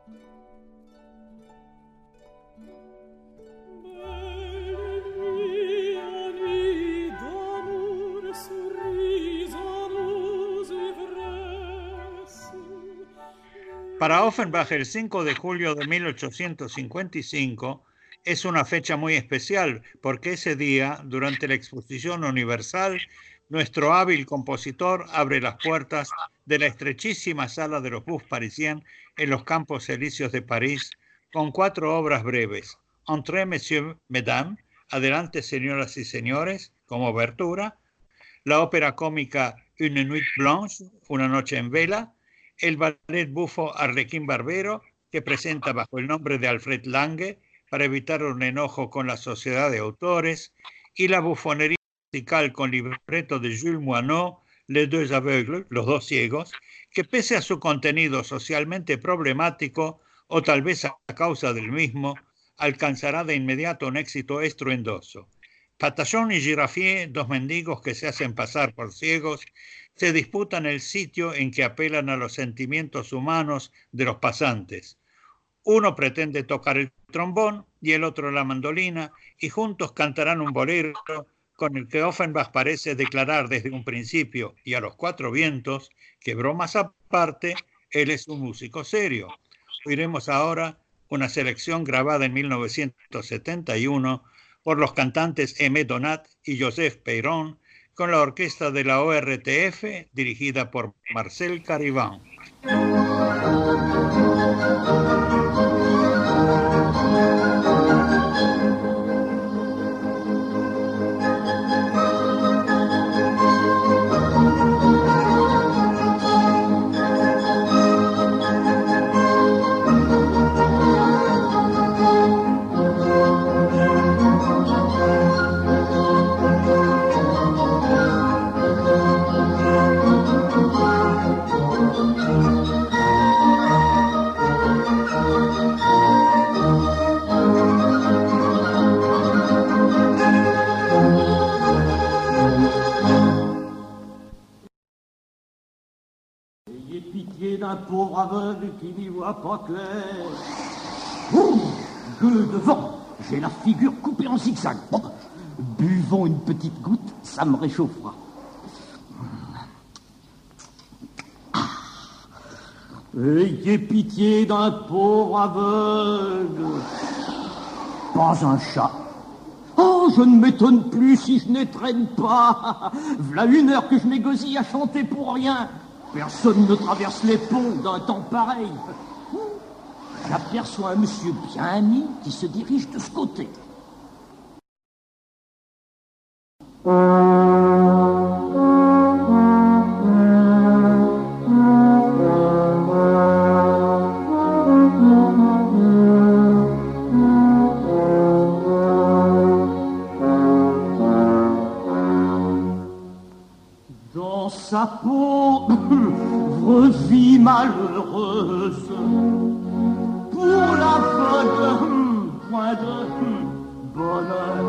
Para Offenbach, el 5 de julio de 1855 es una fecha muy especial porque ese día, durante la Exposición Universal, nuestro hábil compositor abre las puertas de la estrechísima sala de los Bufs Parisiens en los Campos Elíseos de París con 4 obras breves: Entrez, Messieurs, Mesdames, Adelante, señoras y señores, como obertura; la ópera cómica Une nuit blanche, Una noche en vela; el ballet bufo Arlequín Barbero, que presenta bajo el nombre de Alfred Lange para evitar un enojo con la sociedad de autores; y la bufonería musical con libreto de Jules Moineau, Les Deux Aveugles, Los Dos Ciegos, que pese a su contenido socialmente problemático, o tal vez a causa del mismo, alcanzará de inmediato un éxito estruendoso. Patachon y Giraffier, dos mendigos que se hacen pasar por ciegos, se disputan el sitio en que apelan a los sentimientos humanos de los pasantes. Uno pretende tocar el trombón y el otro la mandolina, y juntos cantarán un bolero con el que Offenbach parece declarar desde un principio y a los 4 vientos que, bromas aparte, él es un músico serio. Oiremos ahora una selección grabada en 1971 por los cantantes Aimé Donat y Joseph Peyron, con la orquesta de la ORTF dirigida por Marcel Carivant. Un pauvre aveugle qui n'y voit pas clair. Ouh, gueule de vent, j'ai la figure coupée en zigzag. Bon, buvons une petite goutte, ça me réchauffera. Ayez pitié d'un pauvre aveugle. Pas un chat. Oh, je ne m'étonne plus si je n'étrenne pas. V'là 1 heure que je négocie à chanter pour rien. Personne ne traverse les ponts d'un temps pareil. J'aperçois un monsieur bien mis qui se dirige de ce côté. Dans sa peau, revit malheureuse. Pour l'aveugle, point de bonheur.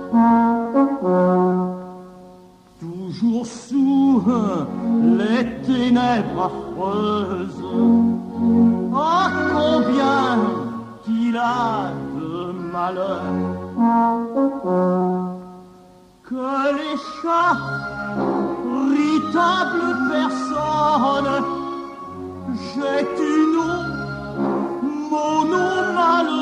Toujours sous les ténèbres affreuses. Oh, combien qu'il a de malheur. Que les chats, véritable personne, jette une eau, mon nom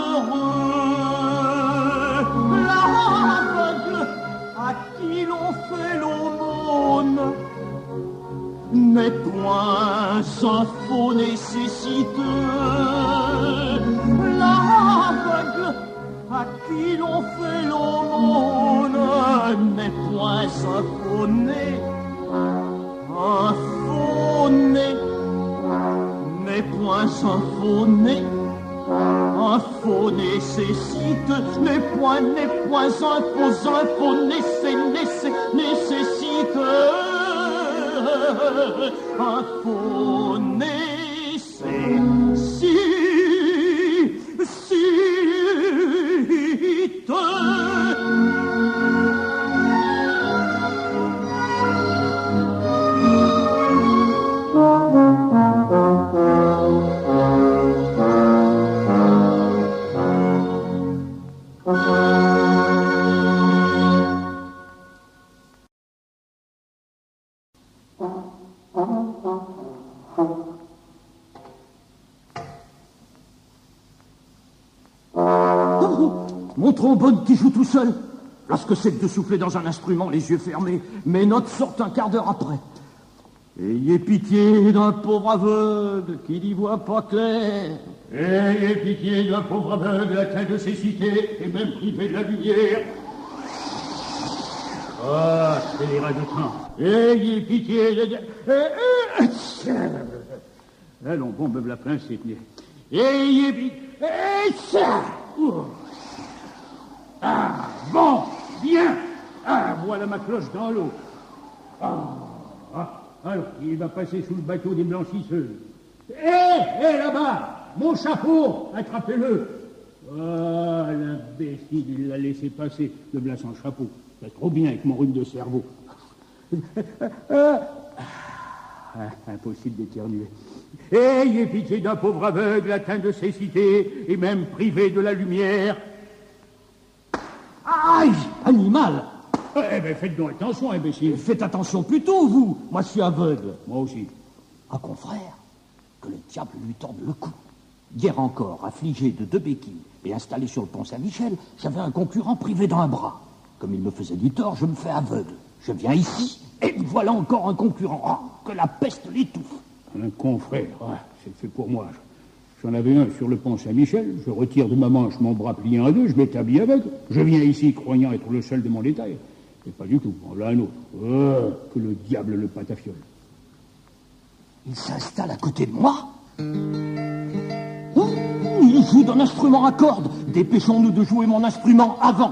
malheureux. L'aveugle à qui l'on fait l'aumône n'est point un faux nécessiteux. L'aveugle à qui l'on fait l'aumône n'est point un faux né. Un faux né n'est point un faux né. Un faux nécessite n'est point un faux nécessite. Un faux nécessite. Mon trombone qui joue tout seul. Lorsque c'est de souffler dans un instrument, les yeux fermés, mes notes sortent un quart d'heure après. Ayez pitié d'un pauvre aveugle qui n'y voit pas clair. Ayez pitié d'un pauvre aveugle atteint de cécité et même privé de la lumière. Ah, c'est les rats de train. Ayez pitié de... Allons, bon, me la princesse. Ayez pitié... Ah, bon, bien. Ah, voilà ma cloche dans l'eau. Alors, il va passer sous le bateau des blanchisseuses. Hé, là-bas, mon chapeau, attrapez-le. Ah, l'imbécile, il l'a laissé passer, le blas sans chapeau. C'est trop bien avec mon rhume de cerveau. Impossible d'éternuer. Ayez pitié d'un pauvre aveugle atteint de cécité et même privé de la lumière. Aïe, animal! Eh bien, faites donc attention, imbécile. Faites attention plutôt, vous. Moi, je suis aveugle. Moi aussi. Un confrère, que le diable lui torde le cou. Hier encore, affligé de 2 béquilles et installé sur le pont Saint-Michel, j'avais un concurrent privé d'un bras. Comme il me faisait du tort, je me fais aveugle. Je viens ici, et voilà encore un concurrent. Oh, que la peste l'étouffe. Un confrère, c'est fait pour moi. J'en avais un sur le pont Saint-Michel, je retire de ma manche mon bras plié en deux, je m'établis avec. Je viens ici croyant être le seul de mon détail. Et pas du tout, voilà un autre. Que le diable le patafiole. Il s'installe à côté de moi. Oh, il joue d'un instrument à cordes. Dépêchons-nous de jouer mon instrument avant.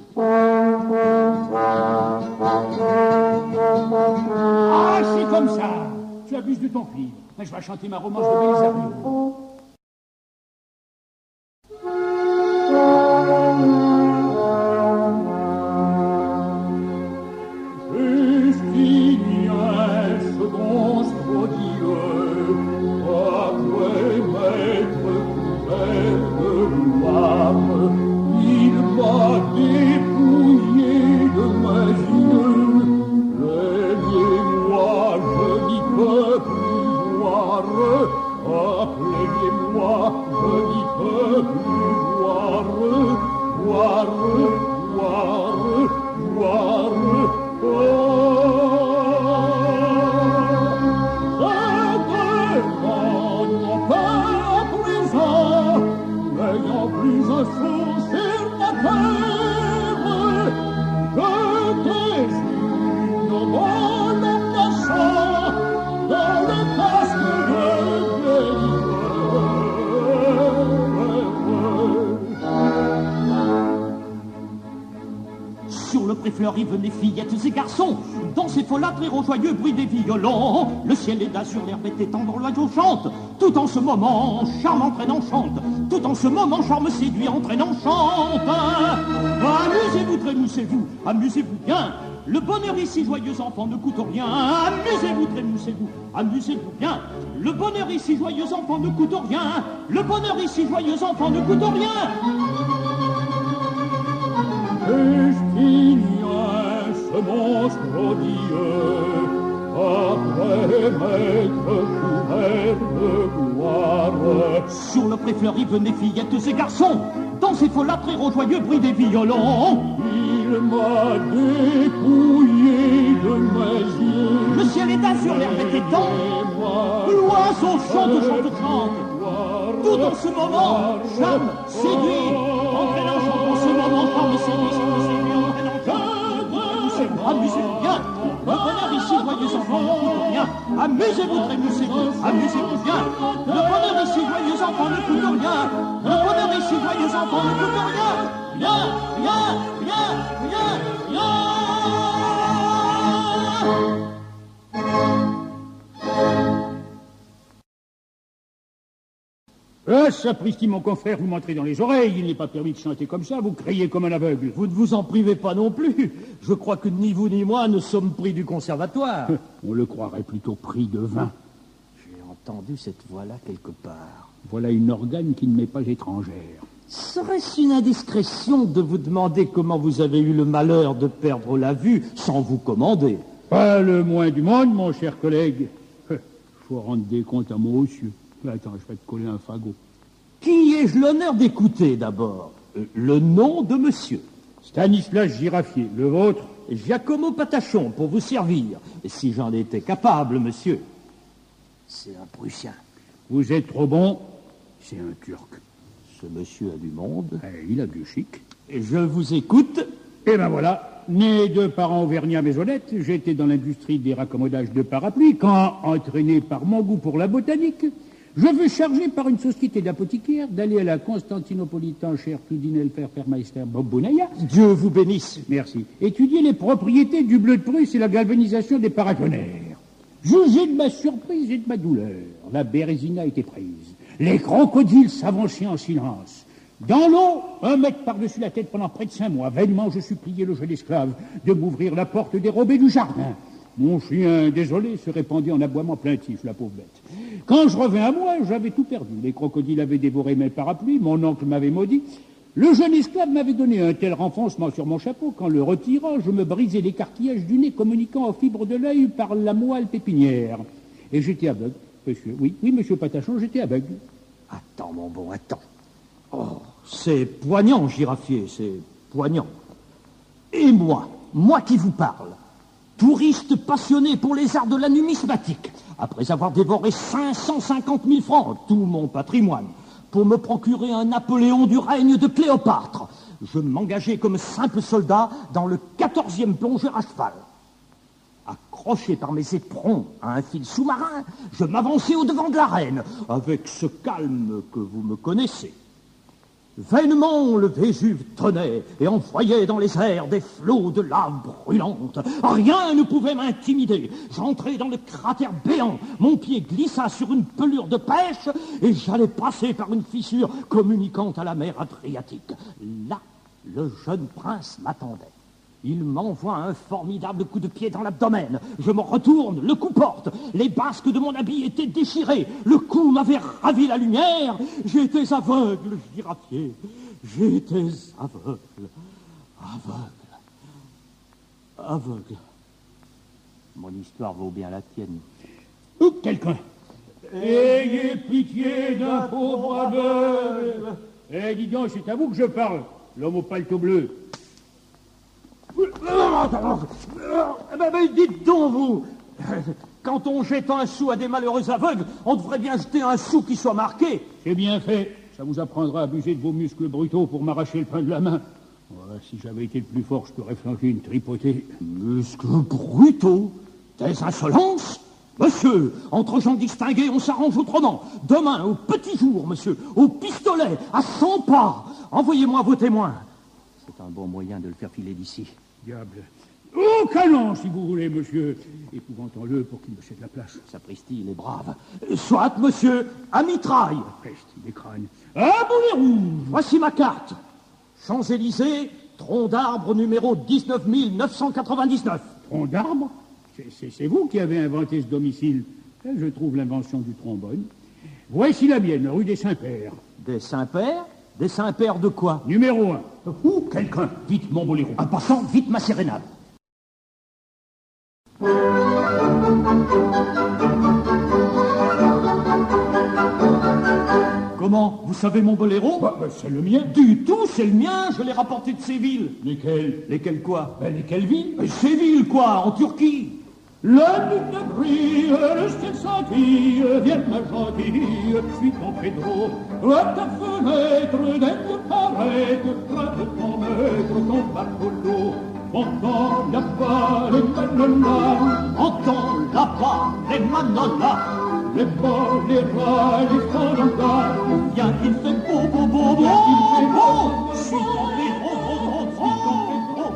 Ah, c'est comme ça. Tu abuses de ton fil. Je vais chanter ma romance de Bélizabeth. Fleury, venez fillettes et garçons, dans ces folâtres et au joyeux bruit des violons. Le ciel est d'azur, l'herbe est tendre, l'oiseau chante. Tout en ce moment, charme entraînant chante. Tout en ce moment, charme séduit, entraînant chante. Amusez-vous, trémoussez-vous, amusez-vous bien. Le bonheur ici, joyeux enfant, ne coûte rien. Amusez-vous, trémoussez-vous, amusez-vous bien. Le bonheur ici, joyeux enfant, ne coûte rien. Le bonheur ici, joyeux enfant, ne coûte rien. Est-ce qu'il y a ce monstre odieux, après m'être couvert de gloire? Sur le pré fleuri, venez fillettes et garçons, dans ces folâtres et joyeux bruit des violons. Il m'a dépouillé de mes yeux. Le ciel est azur, l'herbe est étendue. L'oiseau chante, chante, chante. Tout en ce moment, charme, séduit, entraînant, chante en ce moment, charme, séduit, entraînant, chante. Amusez-vous bien, le bonheur ici, joyeux enfants, ne coûte rien. Amusez-vous, trémoussez-vous, amusez-vous bien. Le bonheur ici, joyeux enfants, ne coûte rien. Le bonheur ici, joyeux enfants, ne coûte rien. Rien, rien, rien, rien, rien. Sapristi, mon confrère, vous m'entrez dans les oreilles. Il n'est pas permis de chanter comme ça, vous criez comme un aveugle. Vous ne vous en privez pas non plus. Je crois que ni vous ni moi ne sommes pris du conservatoire. On le croirait plutôt pris de vin. J'ai entendu cette voix-là quelque part. Voilà une organe qui ne m'est pas étrangère. Serait-ce une indiscrétion de vous demander comment vous avez eu le malheur de perdre la vue sans vous commander? Pas le moins du monde, mon cher collègue. Faut rendre des comptes à moi aussi. Attends, je vais te coller un fagot. Qui ai-je l'honneur d'écouter, d'abord? Le nom de monsieur? Stanislas Giraffier. Le vôtre? Giacomo Patachon, pour vous servir. Et si j'en étais capable, monsieur. C'est un Prussien. Vous êtes trop bon, c'est un Turc. Ce monsieur a du monde. Il a du chic. Et je vous écoute. Et ben voilà, né de parents auvergnats maisonnettes, j'étais dans l'industrie des raccommodages de parapluies quand, entraîné par mon goût pour la botanique, je fus chargé par une société d'apothicaires d'aller à la Constantinopolitan cher Tudinel Fermeister Bobunaya. Dieu vous bénisse. Merci. Étudier les propriétés du bleu de Prusse et la galvanisation des paratonnerres. Jugez de ma surprise et de ma douleur. La bérésina était prise. Les crocodiles s'avançaient en silence. Dans l'eau, 1 mètre par-dessus la tête pendant près de 5 mois. Vainement, je suppliais le jeune esclave de m'ouvrir la porte dérobée du jardin. Mon chien, désolé, se répandait en aboiements plaintifs, la pauvre bête. Quand je revins à moi, j'avais tout perdu. Les crocodiles avaient dévoré mes parapluies, mon oncle m'avait maudit. Le jeune esclave m'avait donné un tel renfoncement sur mon chapeau qu'en le retirant, je me brisais l'écarquillage du nez communiquant aux fibres de l'œil par la moelle pépinière. Et j'étais aveugle, monsieur. Oui, monsieur Patachon, j'étais aveugle. Attends, mon bon, attends. Oh, c'est poignant, Giraffier, c'est poignant. Et moi qui vous parle, touriste passionné pour les arts de la numismatique, après avoir dévoré 550 000 francs, tout mon patrimoine, pour me procurer un Napoléon du règne de Cléopâtre, je m'engageais comme simple soldat dans le 14e plongeur à cheval. Accroché par mes éperons à un fil sous-marin, je m'avançais au-devant de la reine, avec ce calme que vous me connaissez. Vainement, le Vésuve tonnait et envoyait dans les airs des flots de lave brûlante. Rien ne pouvait m'intimider. J'entrai dans le cratère béant, mon pied glissa sur une pelure de pêche et j'allais passer par une fissure communiquant à la mer Adriatique. Là, le jeune prince m'attendait. Il m'envoie un formidable coup de pied dans l'abdomen. Je me retourne, le coup porte. Les basques de mon habit étaient déchirées. Le coup m'avait ravi la lumière. J'étais aveugle, Giraffier. J'étais aveugle. Aveugle. Mon histoire vaut bien la tienne. Ou quelqu'un. Ayez pitié d'un pauvre aveugle. Eh, dis donc, c'est à vous que je parle, l'homme au paletot bleu. Mais dites donc, vous, quand on jette un sou à des malheureux aveugles, on devrait bien jeter un sou qui soit marqué. C'est bien fait. Ça vous apprendra à abuser de vos muscles brutaux pour m'arracher le pain de la main. Ouais, si j'avais été le plus fort, je t'aurais flanqué une tripotée. Muscles brutaux? Des insolences? Monsieur, entre gens distingués, on s'arrange autrement. Demain, au petit jour, monsieur, au pistolet, à 100 pas. Envoyez-moi vos témoins. C'est un bon moyen de le faire filer d'ici. Diable. Au canon, si vous voulez, monsieur. Épouvantons-le pour qu'il me cède la place. Sapristi, il est brave. Soit, monsieur, à mitraille. Peste, il est crâne. Ah, boulet rouge. Voici ma carte. Champs-Élysées, tronc d'arbre numéro 19 999. Tronc d'arbre? C'est vous qui avez inventé ce domicile. Je trouve l'invention du trombone. Voici la mienne, rue des Saints-Pères. Des Saints-Pères? Des Saints-Pères de quoi? Numéro 1. Ou quelqu'un. Vite, mon boléro. En passant, vite ma sérénade. Comment? Vous savez mon boléro? C'est le mien. Du tout, c'est le mien. Je l'ai rapporté de Séville. Lesquels? Lesquels quoi? Lesquelles villes? Séville, quoi, en Turquie. La lune brille, le ciel scintille, viens ma gentille, suis ton Pedro. À ta fenêtre, d'un Dieu paraître, de ton maître, ton barcolo. Entends là-bas les manolas, entends là-bas les manolas, les bas, les rats, les fandangas. Viens qu'il fait beau, beau, beau, beau, beau, suis ton Pedro, suis ton Pedro.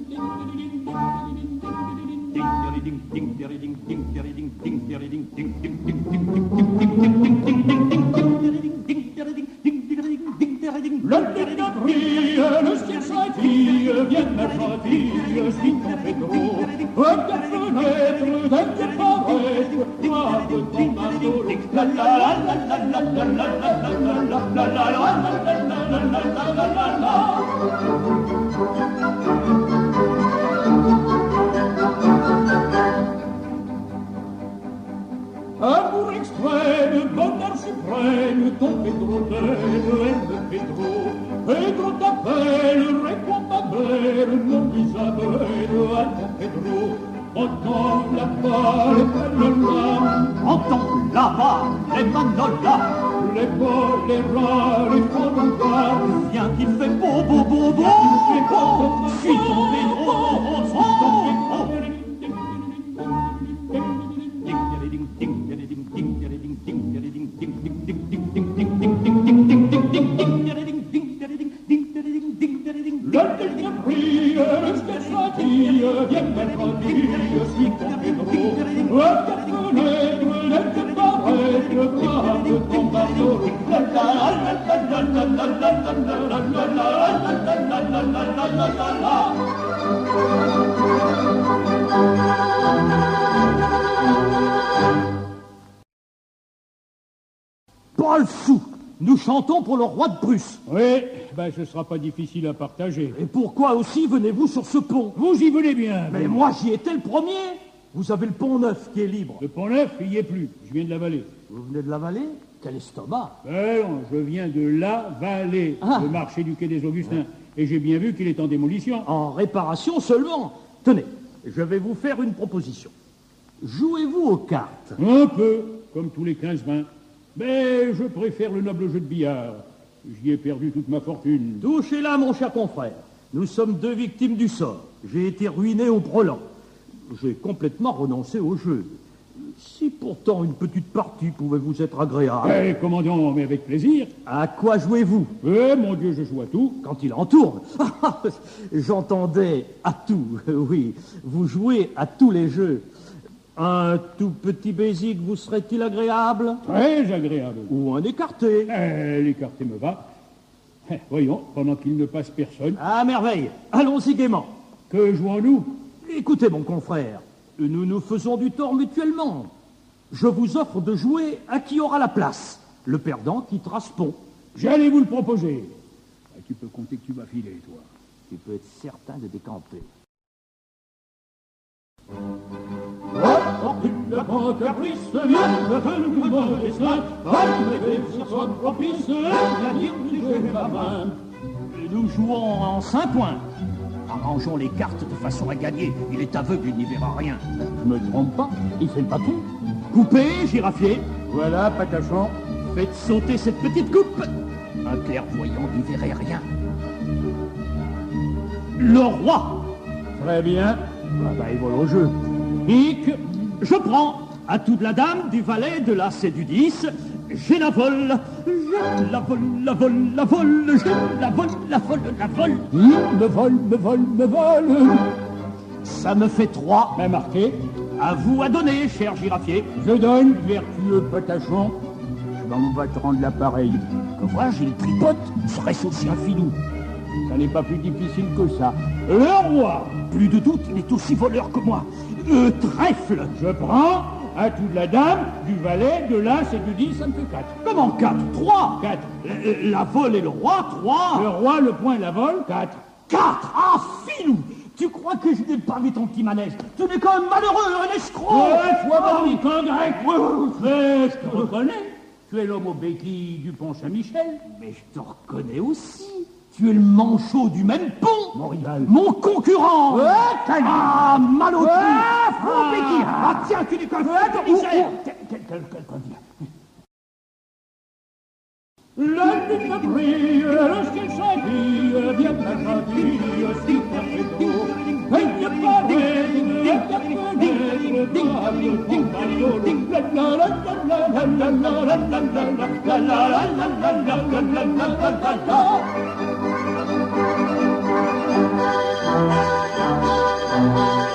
La lune brille, le ciel scintille, viens ma gentille, suis ton Pedro. À ta fenêtre, d'un Dieu paraître, toi de ton marteau. La la la la la la la la la la la la la. Amour extrême, bonheur suprême, t'appelle, ton Pedro t'aime, Pedro. Pedro t'appelle, réponds ma belle, mon Isabelle, à ton Pedro. Entends là-bas les manolas, Entends là-bas les manolas, les vols, les rats, les forats. viens qu'il fait beau, beau, beau, beau. Suis ton Pedro, suis ton Pedro. Pas le sou. Nous chantons pour le roi de Prusse. Oui, ben ce sera pas difficile à partager. Et pourquoi aussi venez-vous sur ce pont? Vous y venez bien. Mais moi, j'y étais le premier. Vous avez le pont neuf qui est libre. Le pont neuf, il y est plus. Je viens de la vallée. Vous venez de la vallée? Quel estomac. Non, je viens de la vallée, le marché du quai des Augustins. Et j'ai bien vu qu'il est en démolition. En réparation seulement. Tenez, je vais vous faire une proposition. Jouez-vous aux cartes? Un peu, comme tous les 15-20. Mais je préfère le noble jeu de billard. J'y ai perdu toute ma fortune. Touchez là, mon cher confrère. Nous sommes deux victimes du sort. J'ai été ruiné au brelan. J'ai complètement renoncé au jeu. Si pourtant une petite partie pouvait vous être agréable. Eh, commandant, mais avec plaisir. À quoi jouez-vous? Eh, mon Dieu, je joue à tout. Quand il en tourne. J'entendais à tout, oui. Vous jouez à tous les jeux. Un tout petit basique vous serait-il agréable? Très agréable. Ou un écarté? L'écarté me va. Voyons, pendant qu'il ne passe personne. À merveille. Allons-y gaiement. Que jouons-nous? Écoutez, mon confrère, nous nous faisons du tort mutuellement. Je vous offre de jouer à qui aura la place. Le perdant quittera ce pont. J'allais vous le proposer. Tu peux compter que tu vas filer, toi. Tu peux être certain de décamper. Le grand caprice vient de le bon destin, que ce soit propice, l'avenir du jeu est ma main. Nous jouons en 5 points. Arrangeons les cartes de façon à gagner. Il est aveugle, il n'y verra rien. Je me trompe pas, il fait le paquet. Coupez, girafier. Voilà, patachon. Faites sauter cette petite coupe. Un clairvoyant n'y verrait rien. Le roi. Très bien. Il vole au jeu. Hic, je prends à toute la dame, du valet, de l'as et du 10. J'ai la vole, je la vole, la vole, la vole, je la vole, la vole, la vole. Me vole, me vole, me vole. Ça me fait 3. Bien marqué. À vous à donner, cher girafier. Je donne, vertueux patachon. On va te rendre l'appareil. Que vois-je, il tripote. Serait-ce aussi un filou? Ça n'est pas plus difficile que ça. Le roi. Plus de doute, il est aussi voleur que moi. Trèfle. Je prends à toute la dame, du valet, de l'as et du 10, ça me fait 4. Comment 4? 3. 4. La vole et le roi, 3. Le roi, le point et la vole, 4. 4. Ah, filou. Tu crois que je n'ai pas vu ton petit manège? Tu n'es qu'un malheureux, un escroc. Sois bon, qu'un grec. Mais je te reconnais. Tu es l'homme au béquilles du pont Saint-Michel. Mais je te reconnais aussi. Tu es le manchot du même pont. Mon rival. Mon concurrent. Ah, malotru. béquille. Ah, tiens, tu n'es qu'un misère. La nuit brille, lorsqu'il s'habille, vient la gentille, si perfecto. Et y'a pas de y'a pas de